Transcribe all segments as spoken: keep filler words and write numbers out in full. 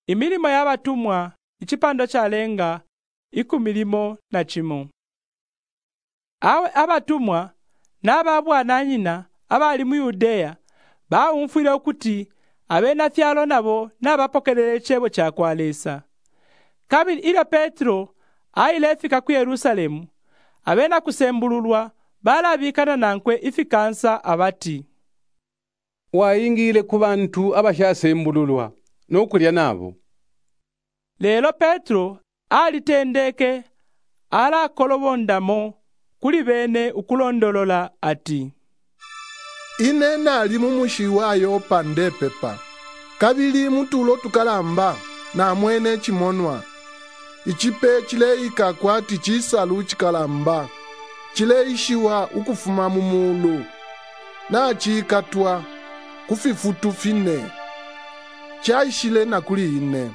Imilimo y'abatumwa ichipando chalenga ikumilimo na chimo. Awe abatumwa n'ababwana nyina abali mu Yudeya bawumfwile okuti abena fyalo nabo n'abapokelele chebo cha kwalesa. Kabili ila Petro aile fika ku Yerusalemu abena kusembululwa balabikana nankwe ifikansa abati wayingile ku bantu abashasembululwa n'okulya nabo. Lelo Petro alitendeke ala kolobondamo kuli bene ukulondolola ati ine nali mumushi wayo pandepepa kabili mutulo tukalamba na mwene chimonwa ichipe chileika kwati chisalu chikalamba chileishiwa ukufuma mumulu na chikatwa kufifutu fine chaishile na kuli ine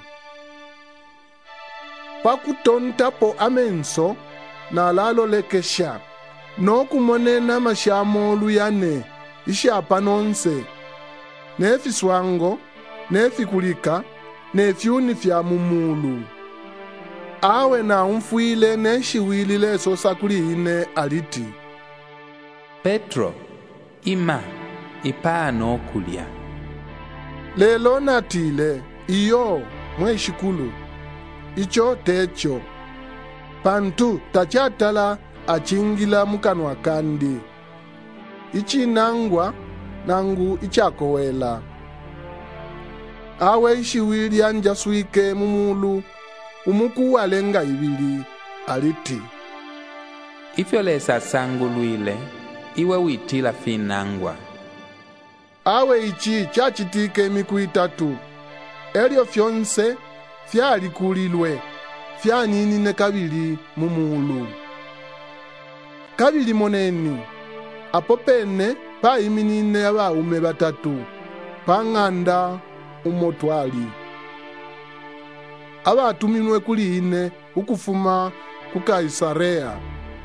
pakutontapo amenso na lalo lekesha no kumonena mashamolu yane ishapa nonse nefiswango nefikulika nefyuni fya mumulu awe na umfwile neshiwilile sosa kuli ine aliti Petro, ima ipano kulya. Lelo natile iyo mweshikulu icho techo pantu tachatala achingila mukanwa kandi ichinangwa nangu ichakowela awe ishiwili anjaswike mumulu umuku walenga ibili aliti ifyo lesa sangulwile iwe witila finangwa. Awe ichi chachitike miku itatu elio fyonse fyalikulilwe fyaninine kabili mumulu kabili moneni apo pene paiminine abaume batatu pang'anda umotwali abatuminwe kuli ine ukufuma ku Kaisarea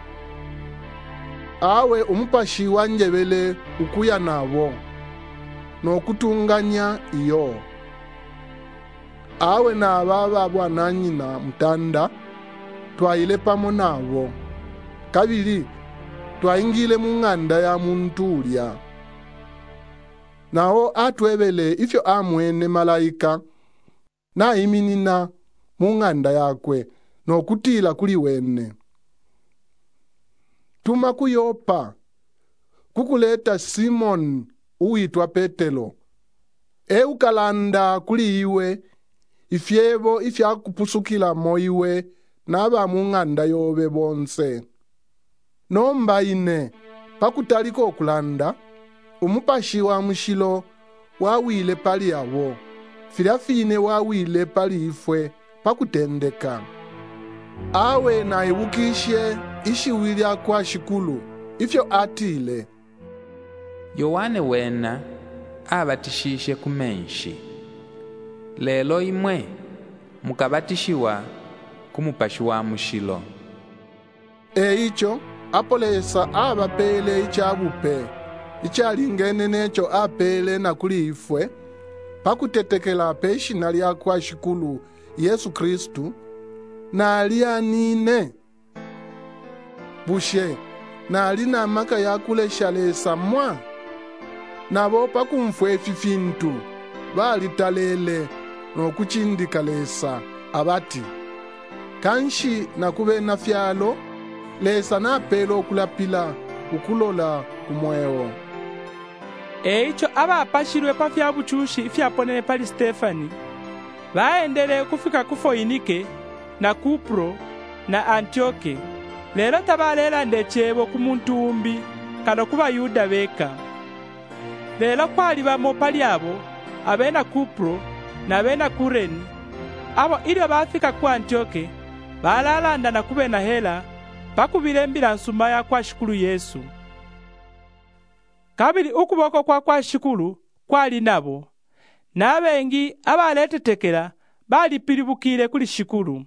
awe umupashi wanjebele ukuya nabo nokutunganya iyo awe na ababa bwana nyina mutanda twaile pamo nabo kabili twaingile mu ng'anda ya muntu ulya nawo atwebele ifyo amwene malaika na iminina mu ng'anda yakwe nokutila kuli wene tuma ku Yopa kukuleta Simon uitwa Petelo e ukalanda kuli iwe ifyebo ifyakupusukila moiwe naba mu ng'anda yobe bonse nomba ine pakutaliko okulanda umupashi wa mushilo wawile pali yawo filafine wawile pali ifwe pakutendeka awe na iwukishe ishiwilya kwa shikulu ifyo atile Yohane wena abatishishe kumenshi lelo imwe mukabatishiwa kumupashi wa mushilo e icho apolesa abapele ichabupe ichalingene necho apele na kuli ifwe pakutetekela peshina lya kwa shikulu Yesu Kristu na alianine bushe na alina maka ya kuleshalesa mwa nabo pakumfwe fifintu balitalele nokuchindikalesa abati kanshi nakube na fyalo lesa na pelo kulapila ukulola kumweo eicho abapashilwe pa fyabuchushi ifyaponele pali Stefani baendele kufika ku Foinike na Kupro na Antioke lelo tabalela ndechebo ku muntu umbi kano kuba Yuda beka lelo kwali bamo pali abo abena Kupro na abena Kureni abo ilio bafika ku Antioke balalanda na kubena hela pakubilembila nsuma ya kwa shikulu Yesu kabili ukuboko kwa kwa shikulu kwali nabo na bengi abaletetekela bali pilibukile kuli shikulu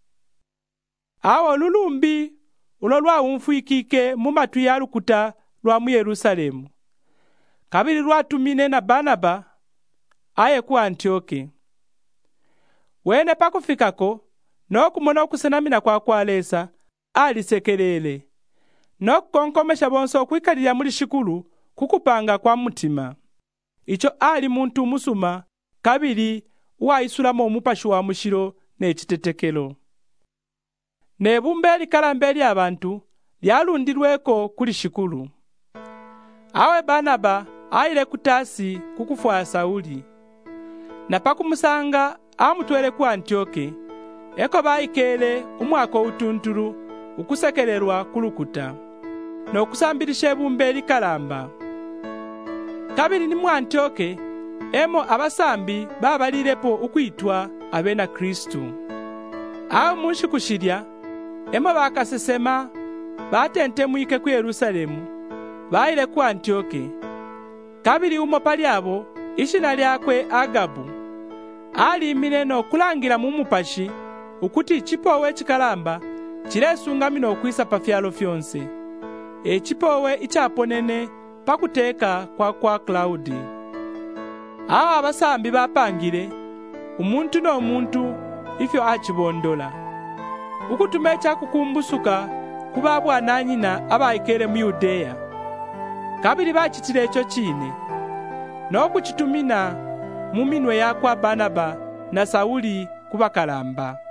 awo lulumbi ulo lwawumfwikike mu matu ya lukuta lwa mu Yerusalemu kabili lwatumine na Barnaba aye ku Antioke wene pakufikako n'okumona okusenamina kwa kwalesa alisekelele n'okukonkomesha bonse okwikalira muli shikulu kukupanga kwa mutima. Icho ali muntu musuma kabili wayisulamo omupashi wa mushilo n'ekitetekelo. Nebumbe likalambe ly'abantu lyalundirweko kuli shikulu. Awe Banaba ayile kutasi kukufwa Sauli. Na pakumusanga amutwele ku Antioke, eko bayikele umwaka utunturu ukusekelelwa kulukuta n'okusambilisha ebumbe likalamba. Kabili ni mu Antioke emo abasambi babalilepo ukwitwa abena Kristu. Awo munshikushilya emo bakasesema batente mwike ku Yerusalemu bayile ku Antioke. Kabili umo palyabo ishina lyakwe Agabu alimile n'okulangira mu mupashi ukuti chipowe chikalamba chilesungamina okwisa pa fyalo fyonse. Echipowe ichaponene pakuteka kwa kwa Klaudi. Awo abasambi bapangile umuntu n'omuntu ifyo achibondola ukutume chakukumbusuka kuba bwana nyina abayikele mu Yudeya. Kabili bachitile echo chine n'okuchitumina mu minwe yakwa Banaba na Sauli kubakalamba.